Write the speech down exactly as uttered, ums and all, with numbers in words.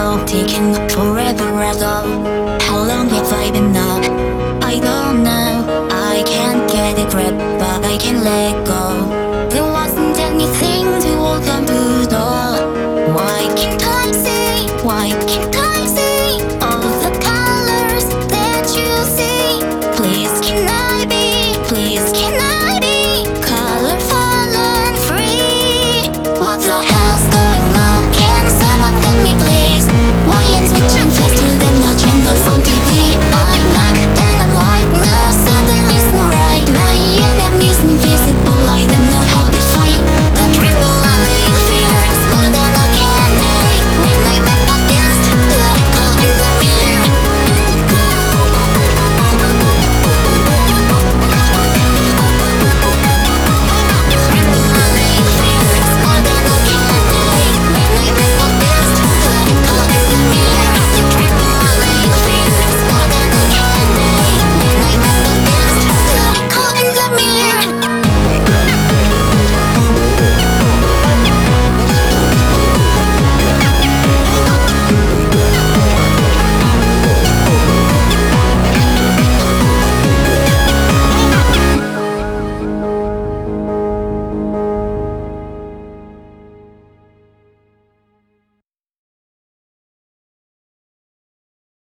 clock ticking forever ago. How long have I been now? I don't know. I can't get a grip, but I can let go. There wasn't anything to hold on to though. Why can't I see? Why can't I